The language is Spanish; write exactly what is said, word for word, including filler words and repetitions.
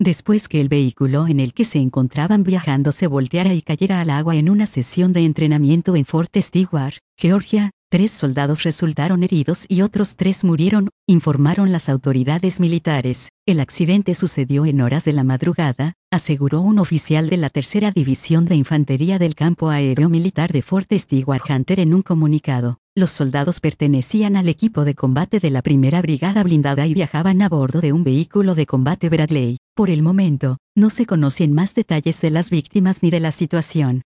Después que el vehículo en el que se encontraban viajando se volteara y cayera al agua en una sesión de entrenamiento en Fort Stewart, Georgia, tres soldados resultaron heridos y otros tres murieron, informaron las autoridades militares. El accidente sucedió en horas de la madrugada, aseguró un oficial de la tercera División de Infantería del Campo Aéreo Militar de Fort Stewart Hunter en un comunicado. Los soldados pertenecían al equipo de combate de la primera Brigada Blindada y viajaban a bordo de un vehículo de combate Bradley. Por el momento, no se conocen más detalles de las víctimas ni de la situación.